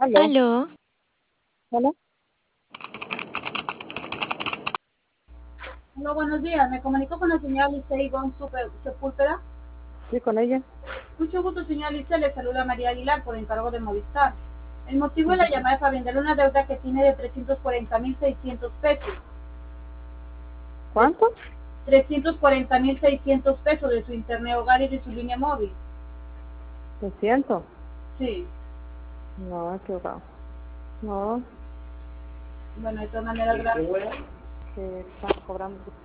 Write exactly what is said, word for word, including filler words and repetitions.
Aló, Aló, hola, Hola, buenos días. Me comunico con la señora Alicia Ivonne Super- Sepúlveda. sí, con ella. Mucho gusto, señora Alicia. Le saluda María Aguilar por encargo de Movistar. El motivo de la Ujú. llamada es para venderle una deuda que tiene de trescientos cuarenta mil seiscientos pesos. De ¿Cuánto? trescientos cuarenta mil seiscientos pesos de su internet hogar y de su línea móvil. ¿Te siento? Sí. No, equivocado. No, Bueno, de todas maneras, gracias. que están cobrando.